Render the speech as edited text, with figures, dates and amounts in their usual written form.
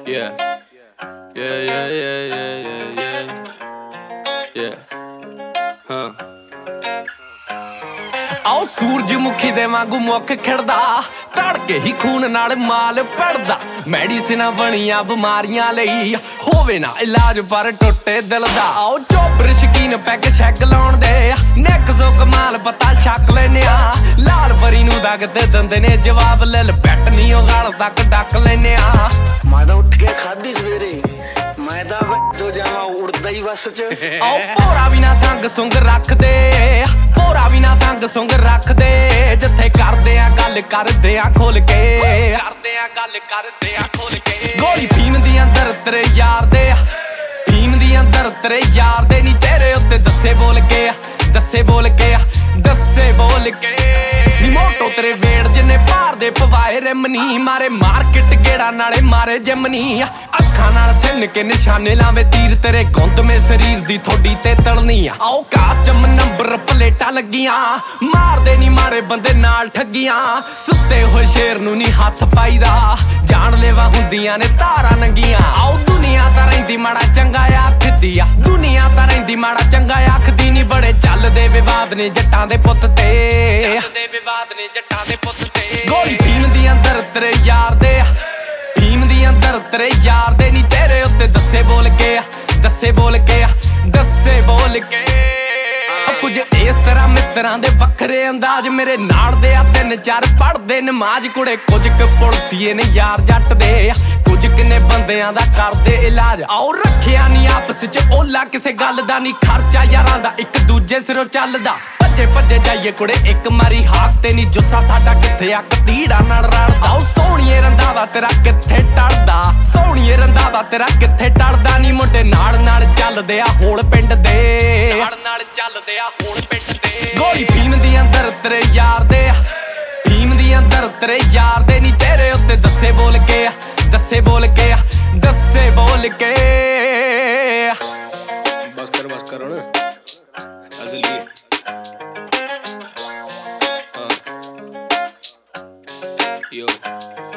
Yeah, yeah, yeah, yeah, yeah, yeah, yeah, yeah, huh. ਆਓ ਸੂਰਜਮੁਖੀ ਦੇ ਵਾਂਗੂ ਮੁੱਖ ਖਿੜਦਾ, ਤੜਕੇ ਹੀ ਖੂਨ ਨਾਲ ਮਾਲ ਪੜਦਾ। ਮੈਡੀਸਿਨਾਂ ਬਣੀਆਂ ਬਿਮਾਰੀਆਂ ਲਈ, ਹੋਵੇ ਨਾ ਇਲਾਜ ਪਰ ਟੁੱਟੇ ਦਿਲ ਦਾ। ਆਓ ਚੋਬਰ ਸ਼ਕੀਨ ਪੈਗ ਸ਼ੈਗ ਲਾਉਣ ਦੇ, ਨਿੱਕ ਜ਼ੋ ਕਮਾਲ ਪਤਾ ਛਕ ਲੈਨੇ ਆ। ਲਾਲ ਪਰੀ ਨੂੰ ਦਗਦੇ ਦੰਦੇ ਨੇ ਜਵਾਬ, ਲਿਲ ਪੈਟ ਨੀ ਉਹ ਗਲ ਤੱਕ ਡੱਕ ਲੈਨੇ ਆ। ਮੈਂ ਤਾਂ ਉੱਠ ਕੇ ਖਾਧੀ ਸਵੇਰੇ, ਮੈਂ ਤਾਂ ਜੋ ਜਾਵਾਂ ਉੜਦਾ ਹੀ ਬੱਸ ਚ। ਆਓ ਭੋਰਾ ਵੀ ਨਾ ਸੰਗ ਸੁੰਗ ਰੱਖਦੇ, ਭੋਰਾ ਵੀ ਨਾ ਸੰਗ ਸੁੰਗ ਰੱਖਦੇ। ਜਿੱਥੇ ਕਰਦੇ ਆ ਗੱਲ ਕਰਦੇ ਆ ਖੁੱਲ ਕੇ, ਕਰਦੇ ਆ ਗੱਲ ਕਰਦੇ ਆ ਖੁੱਲ ਕੇ। ਗੋਲੀ ਫੀਮ ਦੀ ਅੰਦਰ ਤੇਰੇ ਯਾਰ ਦੇ, ਫੀਮ ਦੀ ਅੰਦਰ ਤੇਰੇ ਯਾਰ ਦੇ। ਨੀ ਚਿਹਰੇ ਉੱਤੇ ਦੱਸੇ ਬੋਲ ਕੇ, ਦੱਸੇ ਬੋਲ ਕੇ, ਦੱਸੇ ਬੋਲ ਕੇ। ਨੀ ਮੋਟੋ ਤੇਰੇ ਵੇੜ ਜਿੰਨੇ ਭਾਰ ਦੇ ਪਵਾਏ ਰਿਮ ਨੀ ਮਾਰੇ। ਮਾਰਕੀਟ ਗੇੜਾ ਨਾਲੇ ਮਾਰੇ ਜਿਮ ਨੀ, ਅੱਖਾਂ ਨਾਲ ਸਿੰਨ ਕੇ ਨਿਸ਼ਾਨੇ ਲਾਵੇ ਤੀਰ। ਤੇਰੇ ਗੁੰਦਵੇਂ ਸਰੀਰ ਦੀ ਥੋੜੀ ਤੇ ਤਲਨੀ ਆ। ਆਓ ਕਾਸਟਮ ਨੰਬਰ ਪਲੇਟਾਂ ਲੱਗੀਆਂ, ਮਾਰਦੇ ਨੀ ਮਾਰੇ ਬੰਦੇ ਨਾਲ ਠੱਗੀਆਂ। ਸੁੱਤੇ ਹੋਏ ਸ਼ੇਰ ਨੂੰ ਨੀ ਹੱਥ ਪਾਈਦਾ, ਜਾਣ ਲੈਵਾ ਹੁੰਦੀਆਂ ਨੇ ਤਾਰਾਂ ਨੰਗੀਆਂ। ਆਓ ਦੁਨੀਆ ਤਾਂ ਰਹਿੰਦੀ ਮਾੜਾ ਚੰਗਾ ਆਖਦੀ ਆ, ਦੁਨੀਆ ਤਾਂ ਰਹਿੰਦੀ ਮਾੜਾ ਚੰਗਾ ਆਖਦੀ ਨੀ। ਬੜੇ ਚੱਲਦੇ ਵਿਵਾਦ ਨੇ ਜੱਟਾਂ ਦੇ ਪੁੱਤ ਤੇ, ਚੱਲਦੇ ਵਿਵਾਦ ਨੇ ਜੱਟਾਂ ਦੇ ਪੁੱਤ ਤੇ। ਗੋਲੀ ਫੀਮ ਦੀ ਅੰਦਰ ਤੇਰੇ ਯਾਰ ਦੇ, ਫੀਮ ਦੀ ਅੰਦਰ ਤੇਰੇ ਯਾਰ ਦੇ। ਨੀ ਚਿਹਰੇ ਉੱਤੇ ਦੱਸੇ ਬੋਲ ਕੇ, ਦੱਸੇ ਬੋਲ ਕੇ, ਦੱਸੇ ਬੋਲ ਕੇ। ਕੁਝ ਇਸ ਤਰ੍ਹਾਂ ਮਿੱਤਰਾਂ ਦੇ ਵੱਖਰੇ ਅੰਦਾਜ਼, ਮੇਰੇ ਨਾਲ ਦੇ ਆ ਤਿੰਨ ਚਾਰ ਪੜਦੇ ਨਮਾਜ਼। ਕੁੜੇ ਕੁਝ ਕੁ ਪੁਲਸੀਏ ਨੇ ਯਾਰ ਜੱਟ ਦੇ, ਕੁਝ ਕਿੰਨੇ ਬੰਦਿਆਂ ਦਾ ਕਰਦੇ ਇਲਾਜ। ਆਓ ਰੱਖਿਆ ਨੀ ਆਪਸ ਚ ਓਲਾ, ਕਿਸੇ ਗੱਲ ਦਾ ਨੀ ਖਰਚਾ ਯਾਰਾਂ ਦਾ ਇੱਕ ਦੂਜੇ ਸਿਰੋਂ ਚੱਲਦਾ। ਭੱਜੇ ਭੱਜੇ ਜਾਈਏ ਕੁੜੇ ਇੱਕ ਮਾਰੀ ਹਾਕ ਤੇ ਨੀ ਜੁੱਸਾ ਸਾਡਾ ਕਿੱਥੇ ਅੱਕ ਤੀੜਾ ਨਾਲ ਰਲਦਾ। ਆਓ ਸੋਹਣੀਏ ਰੰਧਾਵਾ ਤੇਰਾ ਕਿੱਥੇ ਟਲਦਾ, ਸੋਹਣੀਏ ਰੰਧਾਵਾ ਤੇਰਾ ਕਿੱਥੇ ਟਲਦਾ। ਨੀ ਮੁੰਡੇ ਨਾਲ ਨਾਲ ਚੱਲਦੇ ਆ ਹੋਲ ਪਿੰਡ ਦੇ, ਨਾਲ ਨਾਲ ਚੱਲਦੇ ਆ ਹੋਲ ਪਿੰਡ ਦੇ। ਗੋਲੀ ਫੀਮ ਦੀ ਅੰਦਰ ਤੇਰੇ ਯਾਰ ਦੇ, ਫੀਮ ਦੀ ਅੰਦਰ ਤੇਰੇ ਯਾਰ ਦੇ। ਨੀ ਚਿਹਰੇ ਉੱਤੇ ਦੱਸੇ ਬੋਲ ਕੇ, ਦੱਸੇ ਬੋਲ ਕੇ, ਦੱਸੇ ਬੋਲ ਕੇ। ਬਸ ਕਰ ਹੁਣ ਅਸਲੀ yo